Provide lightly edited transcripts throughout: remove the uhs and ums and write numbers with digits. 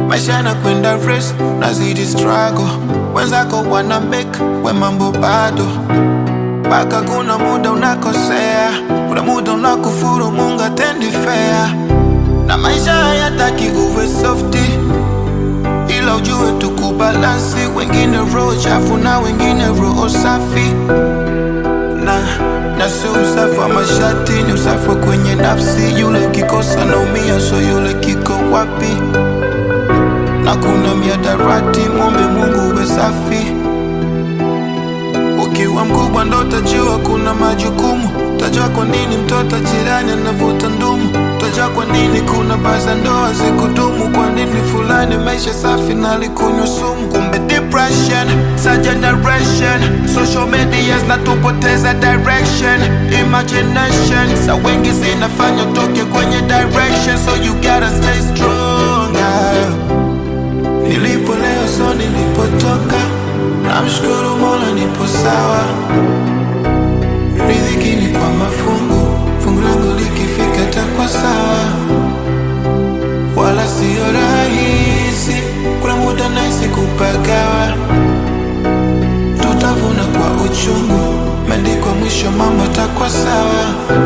maisha yanakwenda race, nazidi struggle. Wenzako wana make, we mambo bado. Paka kuna muda unakosea, kuna muda unakufuru, Mungu atendi fair. Na maisha hayataki uwe softy, ila ujue tukubalansi. Wengine roho chafu na wengine roho safi. Na si usafi wa mashati, ni usafi kwenye nafsi. Yule ukikosa naumia, so yule kiko wapi? Na kuna miadarati, muombe Mungu uwe safi. Ukiwa mkubwa ndo utajua kuna majukumu. Utajua kwa nini mtoto jirani anavuta ndumu. Utajua kwa nini kuna baza ndoa zikudumu. Kwa nini fulani maisha safi na alikunywa sumu. Kumbe depression, sa generation. Social media zinatupoteza direction. Imagination, sa wengi zinafanya utoke kwenye direction. So you gotta stay strong. Nilipo leo so nilipotoka, namshukuru Mola nipo sawa. Riziki ni kwa mafungu, fungu langu likifika takwa sawa. Wala sio rahisi, kuna muda nahisi kupagawa. Tutavuna kwa uchungu, imeandikwa mwisho mambo takwa sawa.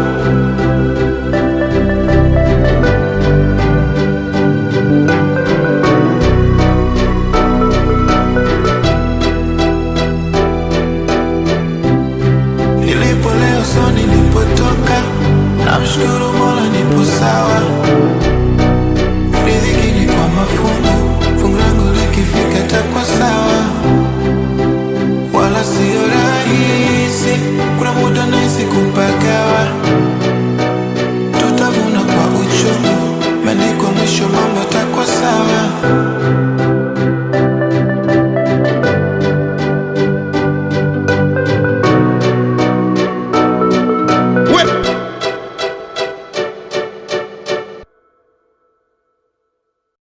So nilipotoka, namshukuru Mola nipo sawa. Riziki ni kwa mafungu, fungu langu likifika takwa sawa. Wala sio rahisi,